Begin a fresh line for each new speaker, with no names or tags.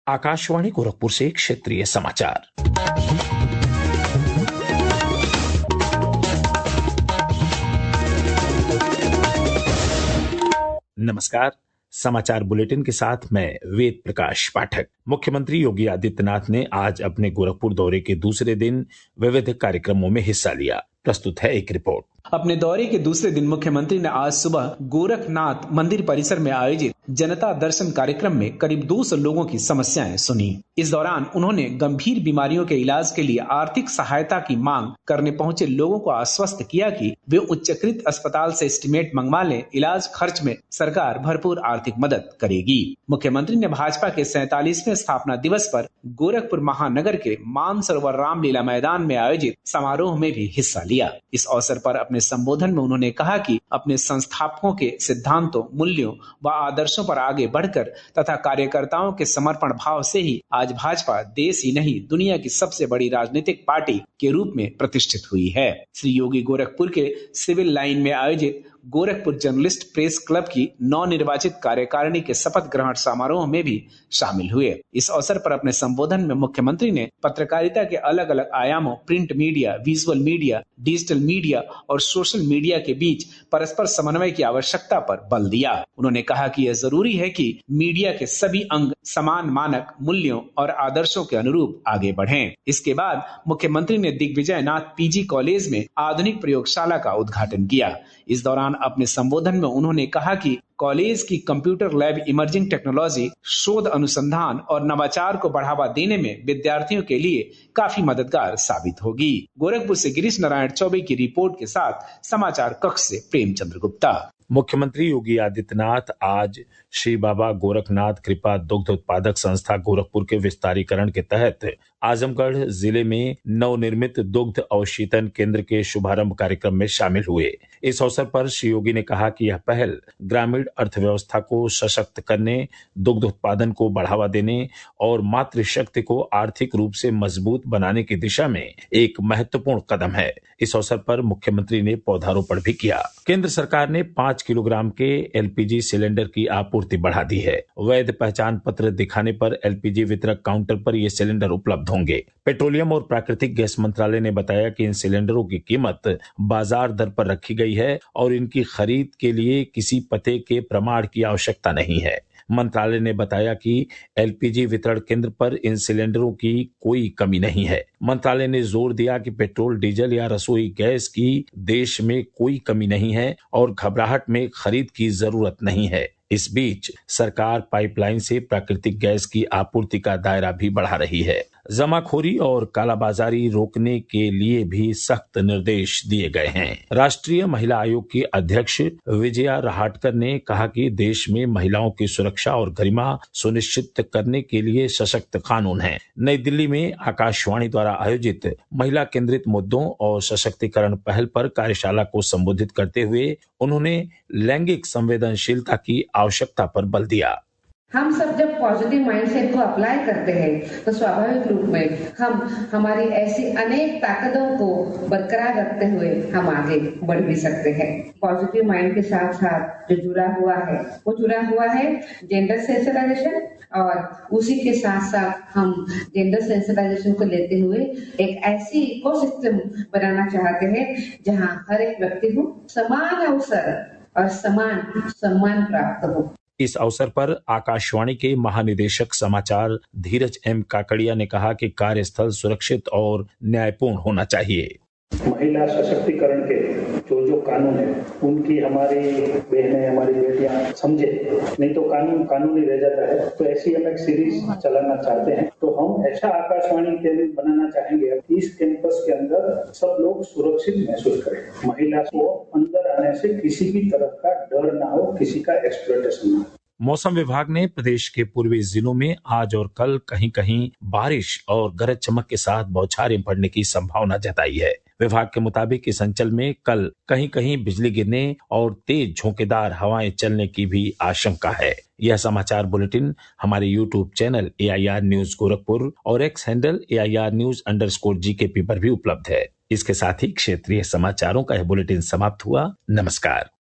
आकाशवाणी गोरखपुर से क्षेत्रीय समाचार। नमस्कार। समाचार बुलेटिन के साथ मैं वेद प्रकाश पाठक। मुख्यमंत्री योगी आदित्यनाथ ने आज अपने गोरखपुर दौरे के दूसरे दिन विविध कार्यक्रमों में हिस्सा लिया। प्रस्तुत है एक रिपोर्ट।
अपने दौरे के दूसरे दिन मुख्यमंत्री ने आज सुबह गोरखनाथ मंदिर परिसर में आयोजित जनता दर्शन कार्यक्रम में करीब 200 लोगों की समस्याएं सुनी। इस दौरान उन्होंने गंभीर बीमारियों के इलाज के लिए आर्थिक सहायता की मांग करने पहुंचे लोगों को आश्वस्त किया कि वे उच्चकृत अस्पताल से एस्टीमेट मंगवा लें। इलाज खर्च में सरकार भरपूर आर्थिक मदद करेगी। मुख्यमंत्री ने भाजपा के 47वें स्थापना दिवस पर गोरखपुर महानगर के मानसरोवर रामलीला मैदान में आयोजित समारोह में भी हिस्सा लिया। इस अवसर पर अपने संबोधन में उन्होंने कहा कि अपने संस्थापकों के सिद्धांतों, मूल्यों व आदर्शों पर आगे बढ़कर तथा कार्यकर्ताओं के समर्पण भाव से ही आज भाजपा देश ही नहीं दुनिया की सबसे बड़ी राजनीतिक पार्टी के रूप में प्रतिष्ठित हुई है। श्री योगी गोरखपुर के सिविल लाइन में आयोजित गोरखपुर जर्नलिस्ट प्रेस क्लब की नवनिर्वाचित कार्यकारिणी के शपथ ग्रहण समारोह में भी शामिल हुए। इस अवसर पर अपने संबोधन में मुख्यमंत्री ने पत्रकारिता के अलग अलग आयामों, print media, visual media, digital media और सोशल मीडिया के बीच परस्पर समन्वय की आवश्यकता पर बल दिया। उन्होंने कहा कि यह जरूरी है कि मीडिया के सभी अंग समान मानक, मूल्यों और आदर्शों के अनुरूप आगे बढ़ें। इसके बाद मुख्यमंत्री ने दिग्विजय नाथ पीजी कॉलेज में आधुनिक प्रयोगशाला का उद्घाटन किया। इस दौरान अपने संबोधन में उन्होंने कहा कि कॉलेज की कंप्यूटर लैब इमर्जिंग टेक्नोलॉजी, शोध अनुसंधान और नवाचार को बढ़ावा देने में विद्यार्थियों के लिए काफी मददगार साबित होगी। गोरखपुर से गिरीश नारायण चौबे की रिपोर्ट के साथ समाचार कक्ष से प्रेमचंद्र गुप्ता।
मुख्यमंत्री योगी आदित्यनाथ आज श्री बाबा गोरखनाथ कृपा दुग्ध उत्पादक संस्था गोरखपुर के विस्तारीकरण के तहत आजमगढ़ जिले में नवनिर्मित दुग्ध अवशीतन केंद्र के शुभारंभ कार्यक्रम में शामिल हुए। इस अवसर पर श्री योगी ने कहा कि यह पहल ग्रामीण अर्थव्यवस्था को सशक्त करने, दुग्ध उत्पादन को बढ़ावा देने और मातृशक्ति को आर्थिक रूप से मजबूत बनाने की दिशा में एक महत्वपूर्ण कदम है। इस अवसर पर मुख्यमंत्री ने पौधारोपण भी किया। केंद्र सरकार ने 5 किलोग्राम के एलपीजी सिलेंडर की आपूर्ति बढ़ा दी है। वैध पहचान पत्र दिखाने पर एलपीजी वितरक काउंटर पर ये सिलेंडर उपलब्ध होंगे। पेट्रोलियम और प्राकृतिक गैस मंत्रालय ने बताया कि इन सिलेंडरों की कीमत बाजार दर पर रखी गई है और इनकी खरीद के लिए किसी पते के प्रमाण की आवश्यकता नहीं है। मंत्रालय ने बताया कि एलपीजी वितरण केंद्र पर इन सिलेंडरों की कोई कमी नहीं है। मंत्रालय ने जोर दिया कि पेट्रोल, डीजल या रसोई गैस की देश में कोई कमी नहीं है और घबराहट में खरीद की जरूरत नहीं है। इस बीच सरकार पाइपलाइन से प्राकृतिक गैस की आपूर्ति का दायरा भी बढ़ा रही है। जमाखोरी और कालाबाजारी रोकने के लिए भी सख्त निर्देश दिए गए हैं। राष्ट्रीय महिला आयोग की अध्यक्ष विजया रहाटकर ने कहा कि देश में महिलाओं की सुरक्षा और गरिमा सुनिश्चित करने के लिए सशक्त कानून हैं। नई दिल्ली में आकाशवाणी द्वारा आयोजित महिला केंद्रित मुद्दों और सशक्तिकरण पहल पर कार्यशाला को संबोधित करते हुए उन्होंने लैंगिक संवेदनशीलता की आवश्यकता पर बल दिया।
हम सब जब पॉजिटिव माइंडसेट को अप्लाई करते हैं तो स्वाभाविक रूप में हम हमारी ऐसी अनेक ताकतों को बरकरार रखते हुए हम आगे बढ़ भी सकते हैं। पॉजिटिव माइंड के साथ साथ जो जुड़ा हुआ है जेंडर सेंसिटाइजेशन, और उसी के साथ साथ हम जेंडर सेंसिटाइजेशन को लेते हुए एक ऐसी इकोसिस्टम बनाना चाहते हैं जहां हर एक व्यक्ति को समान अवसर और समान सम्मान प्राप्त हो।
इस अवसर पर आकाशवाणी के महानिदेशक समाचार धीरज एम काकड़िया ने कहा कि कार्यस्थल सुरक्षित और न्यायपूर्ण होना चाहिए।
महिला सशक्तिकरण के जो कानून है उनकी हमारी बहनें, हमारी बेटियां समझे, नहीं तो कानूनी रह जाता है। तो ऐसी हम एक सीरीज चलाना चाहते हैं। तो हम ऐसा आकाशवाणी केंद्र बनाना चाहेंगे इस कैंपस के अंदर सब लोग सुरक्षित महसूस करें। महिला को अंदर आने से किसी भी तरह का डर ना हो, किसी का एक्सप्लॉयटेशन ना हो।
मौसम विभाग ने प्रदेश के पूर्वी जिलों में आज और कल कहीं कहीं बारिश और गरज चमक के साथ बौछारें पड़ने की संभावना जताई है। विभाग के मुताबिक इस अंचल में कल कहीं कहीं बिजली गिरने और तेज झोंकेदार हवाएं चलने की भी आशंका है। यह समाचार बुलेटिन हमारे YouTube channel AIR news Gorakhpur और X हैंडल AIR News_GKP पर भी उपलब्ध है। इसके साथ ही क्षेत्रीय समाचारों का यह बुलेटिन समाप्त हुआ। नमस्कार।